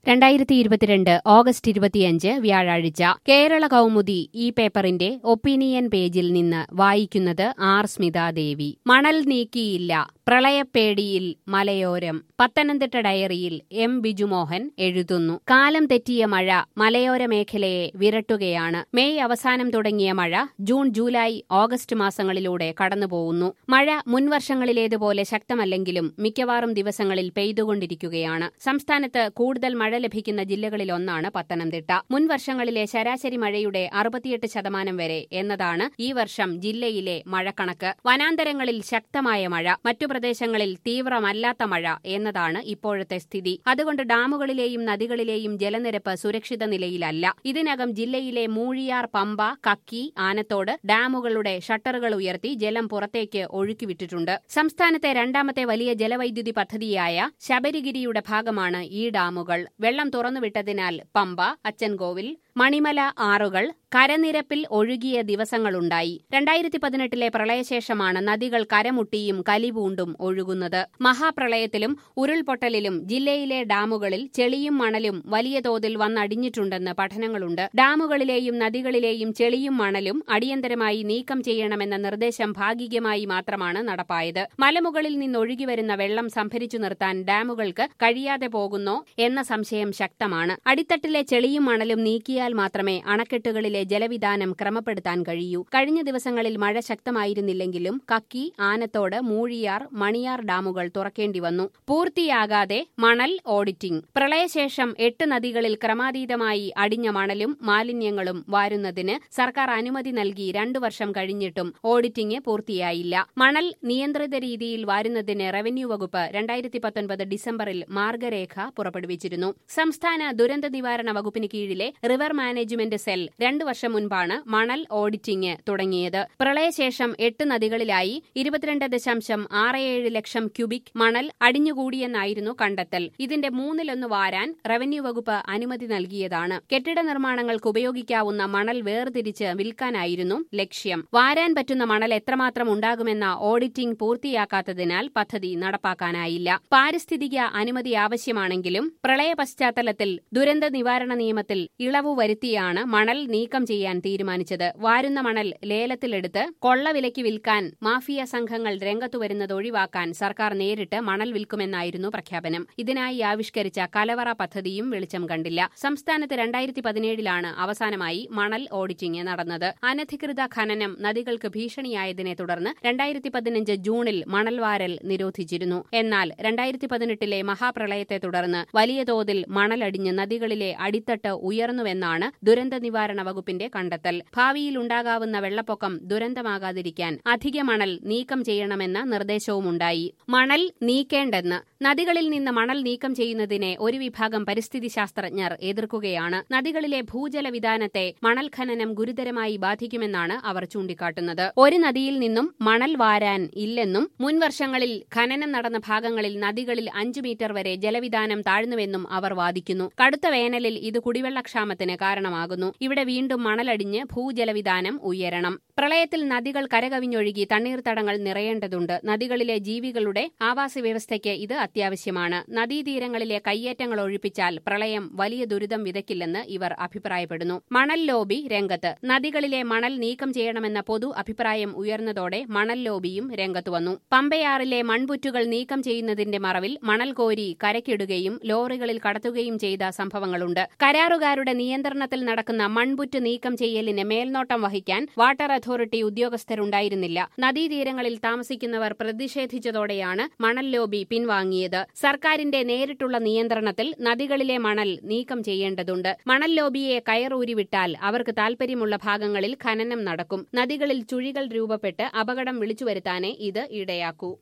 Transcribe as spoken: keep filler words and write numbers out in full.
രണ്ടായിരത്തി ഇരുപത്തിരണ്ട് ഓഗസ്റ്റ് ഇരുപത്തിയഞ്ച് വ്യാഴാഴ്ച കേരള കൗമുദി ഈ പേപ്പറിന്റെ ഒപ്പീനിയൻ പേജിൽ നിന്ന് വായിക്കുന്നത് ആർ സ്മിതാദേവി. മണൽ നീക്കിയില്ല, പ്രളയപ്പേടിയിൽ മലയോരം. പത്തനംതിട്ട ഡയറിയിൽ എം ബിജുമോഹൻ എഴുതുന്നു. കാലം തെറ്റിയ മഴ മലയോര മേഖലയെ വിരട്ടുകയാണ്. മെയ് അവസാനം തുടങ്ങിയ മഴ ജൂൺ, ജൂലൈ, ഓഗസ്റ്റ് മാസങ്ങളിലൂടെ കടന്നുപോകുന്നു. മഴ മുൻവർഷങ്ങളിലേതുപോലെ ശക്തമല്ലെങ്കിലും മിക്കവാറും ദിവസങ്ങളിൽ പെയ്തുകൊണ്ടിരിക്കുകയാണ്. സംസ്ഥാനത്ത് കൂടുതൽ മഴ ലഭിക്കുന്ന ജില്ലകളിലൊന്നാണ് പത്തനംതിട്ട. മുൻവർഷങ്ങളിലെ ശരാശരി മഴയുടെ അറുപത്തിയെട്ട് ശതമാനം വരെ എന്നതാണ് ഈ വർഷം ജില്ലയിലെ മഴക്കണക്ക്. വനാന്തരങ്ങളിൽ ശക്തമായ മഴ, മറ്റു പ്രദേശങ്ങളിൽ തീവ്രമല്ലാത്ത മഴ എന്നതാണ് ഇപ്പോഴത്തെ സ്ഥിതി. അതുകൊണ്ട് ഡാമുകളിലെയും നദികളിലെയും ജലനിരപ്പ് സുരക്ഷിത നിലയിലല്ല. ഇതിനകം ജില്ലയിലെ മൂഴിയാർ, പമ്പ, കക്കി, ആനത്തോട് ഡാമുകളുടെ ഷട്ടറുകൾ ഉയർത്തി ജലം പുറത്തേക്ക് ഒഴുക്കിവിട്ടിട്ടുണ്ട്. സംസ്ഥാനത്തെ രണ്ടാമത്തെ വലിയ ജലവൈദ്യുതി പദ്ധതിയായ ശബരിഗിരിയുടെ ഭാഗമാണ് ഈ ഡാമുകൾ. വെള്ളം തുറന്നുവിട്ടതിനാൽ പമ്പ, അച്ചൻകോവിൽ, മണിമല ആറുകൾ കരനിരപ്പിൽ ഒഴുകിയ ദിവസങ്ങളുണ്ടായി. രണ്ടായിരത്തി പതിനെട്ടിലെ പ്രളയശേഷമാണ് നദികൾ കരമുട്ടിയും കലിപൂണ്ടും ഒഴുകുന്നത്. മഹാപ്രളയത്തിലും ഉരുൾപൊട്ടലിലും ജില്ലയിലെ ഡാമുകളിൽ ചെളിയും മണലും വലിയ തോതിൽ വന്നടിഞ്ഞിട്ടുണ്ടെന്ന് പഠനങ്ങളുണ്ട്. ഡാമുകളിലെയും നദികളിലെയും ചെളിയും മണലും അടിയന്തരമായി നീക്കം ചെയ്യണമെന്ന നിർദ്ദേശം ഭാഗികമായി മാത്രമാണ് നടപ്പായത്. മലമുകളിൽ നിന്നൊഴുകിവരുന്ന വെള്ളം സംഭരിച്ചു നിർത്താൻ ഡാമുകൾക്ക് കഴിയാതെ പോകുന്നോ എന്ന സംശയം ശക്തമാണ്. അടിത്തട്ടിലെ ചെളിയും മണലും നീക്കിയാൽ മാത്രമേ അണക്കെട്ടുകളിലെ ജലവിധാനം ക്രമപ്പെടുത്താൻ കഴിയൂ. കഴിഞ്ഞ ദിവസങ്ങളിൽ മഴ ശക്തമായിരുന്നില്ലെങ്കിലും കക്കി, ആനത്തോട്, മൂഴിയാർ, മണിയാർ ഡാമുകൾ തുറക്കേണ്ടി വന്നു. പൂർത്തിയാകാതെ മണൽ ഓഡിറ്റിംഗ്. പ്രളയശേഷം എട്ട് നദികളിൽ ക്രമാതീതമായി അടിഞ്ഞ മണലും മാലിന്യങ്ങളും വാരുന്നതിന് സർക്കാർ അനുമതി നൽകി രണ്ടു വർഷം കഴിഞ്ഞിട്ടും ഓഡിറ്റിംഗ് പൂർത്തിയായില്ല. മണൽ നിയന്ത്രിത രീതിയിൽ വാരുന്നതിന് റവന്യൂ വകുപ്പ് രണ്ടായിരത്തി പത്തൊൻപത് ഡിസംബറിൽ മാർഗരേഖ പുറപ്പെടുവിച്ചിരുന്നു. സംസ്ഥാന ദുരന്ത നിവാരണ വകുപ്പിന് കീഴിലെ റിവർ മാനേജ്മെന്റ് സെൽ രണ്ടു വർഷം മുൻപാണ് മണൽ ഓഡിറ്റിംഗ് തുടങ്ങിയത്. പ്രളയശേഷം എട്ട് നദികളിലായി ഇരുപത്തിരണ്ട് ദശാംശം ആറ് ഏഴ് ലക്ഷം ക്യൂബിക് മണൽ അടിഞ്ഞുകൂടിയെന്നായിരുന്നു കണ്ടെത്തൽ. ഇതിന്റെ മൂന്നിലൊന്ന് വാരാൻ റവന്യൂ വകുപ്പ് അനുമതി നൽകിയതാണ്. കെട്ടിട നിർമ്മാണങ്ങൾക്ക് ഉപയോഗിക്കാവുന്ന മണൽ വേർതിരിച്ച് വിൽക്കാനായിരുന്നു ലക്ഷ്യം. വാരാൻ പറ്റുന്ന മണൽ എത്രമാത്രം ഉണ്ടാകുമെന്ന ഓഡിറ്റിംഗ് പൂർത്തിയാക്കാത്തതിനാൽ പദ്ധതി നടപ്പാക്കാനായില്ല. പാരിസ്ഥിതിക അനുമതി ആവശ്യമാണെങ്കിലും പ്രളയ പശ്ചാത്തലത്തിൽ ദുരന്ത നിവാരണ നിയമത്തിൽ ഇളവു വരുത്തിയാണ് മണൽ നീക്കം ചെയ്യാൻ തീരുമാനിച്ചത്. വാരുന്ന മണൽ ലേലത്തിലെടുത്ത് കൊള്ളവിലയ്ക്ക് വിൽക്കാൻ മാഫിയ സംഘങ്ങൾ രംഗത്തുവരുന്നത് ഒഴിവാക്കാൻ സർക്കാർ നേരിട്ട് മണൽ വിൽക്കുമെന്നായിരുന്നു പ്രഖ്യാപനം. ഇതിനായി ആവിഷ്കരിച്ച കലവറ പദ്ധതിയും വെളിച്ചം കണ്ടില്ല. സംസ്ഥാനത്ത് രണ്ടായിരത്തി പതിനേഴിലാണ് അവസാനമായി മണൽ ഓഡിറ്റിംഗ് നടന്നത്. അനധികൃത ഖനനം നദികൾക്ക് ഭീഷണിയായതിനെ തുടർന്ന് രണ്ടായിരത്തി പതിനഞ്ച് ജൂണിൽ മണൽവാരൽ നിരോധിച്ചിരുന്നു. എന്നാൽ രണ്ടായിരത്തി പതിനെട്ടിലെ മഹാപ്രളയത്തെ തുടർന്ന് വലിയ തോതിൽ മണലടിഞ്ഞ് നദികളിലെ അടിത്തട്ട് ഉയർന്നുവെന്നാണ് ദുരന്ത നിവാരണ വകുപ്പിന്റെ കണ്ടെത്തൽ. ഭാവിയിൽ ഉണ്ടാകാവുന്ന വെള്ളപ്പൊക്കം ദുരന്തമാകാതിരിക്കാൻ അധിക മണൽ നീക്കം ചെയ്യണമെന്ന നിർദ്ദേശവുമുണ്ടായി. മണൽ നീക്കേണ്ടെന്ന്. നദികളിൽ നിന്ന് മണൽ നീക്കം ചെയ്യുന്നതിനെ ഒരു വിഭാഗം പരിസ്ഥിതി ശാസ്ത്രജ്ഞർ എതിർക്കുകയാണ്. നദികളിലെ ഭൂജലവിധാനത്തെ മണൽ ഖനനം ഗുരുതരമായി ബാധിക്കുമെന്നാണ് അവർ ചൂണ്ടിക്കാട്ടുന്നത്. ഒരു നദിയിൽ നിന്നും മണൽ വാരാൻ ഇല്ലെന്നും മുൻവർഷങ്ങളിൽ ഖനനം നടന്ന ഭാഗങ്ങളിൽ നദികളിൽ അഞ്ചു മീറ്റർ വരെ ജലവിധാനം താഴ്ന്നുവെന്നും അവർ വാദിക്കുന്നു. കടുത്ത വേനലിൽ ഇത് കുടിവെള്ളക്ഷാമത്തിന് കാരണമാകുന്നു. ഇവിടെ വീണ്ടും മണലടിഞ്ഞ് ഭൂജലവിധാനം ഉയരണം. പ്രളയത്തിൽ നദികൾ കരകവിഞ്ഞൊഴുകി തണ്ണീർത്തടങ്ങൾ നിറയേണ്ടതുണ്ട്. നദികളിലെ ജീവികളുടെ ആവാസ വ്യവസ്ഥയ്ക്ക് ഇത് അത്യാവശ്യമാണ്. നദീതീരങ്ങളിലെ കയ്യേറ്റങ്ങൾ ഒഴിപ്പിച്ചാൽ പ്രളയം വലിയ ദുരിതം വിതയ്ക്കില്ലെന്ന് ഇവർ അഭിപ്രായപ്പെടുന്നു. മണൽ ലോബി രംഗത്ത്. നദികളിലെ മണൽ നീക്കം ചെയ്യണമെന്ന പൊതു അഭിപ്രായം ഉയർന്നതോടെ മണൽ ലോബിയും രംഗത്തുവന്നു. പമ്പയാറിലെ മൺപുറ്റുകൾ നീക്കം ചെയ്യുന്നതിന്റെ മറവിൽ മണൽ കോരി കരയ്ക്കിടുകയും ലോറികളിൽ കടത്തുകയും ചെയ്ത സംഭവങ്ങളുണ്ട്. കരാറുകാരുടെ നിയന്ത്രണത്തിൽ നടക്കുന്ന മൺപുറ്റ് നീക്കം ചെയ്യലിന് മേൽനോട്ടം വഹിക്കാൻ വാട്ടർ അതോറിറ്റി ഉദ്യോഗസ്ഥരുണ്ടായിരുന്നില്ല. നദീതീരങ്ങളിൽ താമസിക്കുന്നവർ പ്രതിഷേധിച്ചതോടെയാണ് മണൽ ലോബി പിൻവാങ്ങിയത്. സർക്കാരിന്റെ നേരിട്ടുള്ള നിയന്ത്രണത്തിൽ നദികളിലെ മണൽ നീക്കം ചെയ്യേണ്ടതുണ്ട്. മണൽ ലോബിയെ കയറൂരിവിട്ടാൽ അവർക്ക് താൽപര്യമുള്ള ഭാഗങ്ങളിൽ ഖനനം നടക്കും. നദികളിൽ ചുഴികൾ രൂപപ്പെട്ട് അപകടം വിളിച്ചുവരുത്താനേ ഇത് ഇടയാക്കൂ.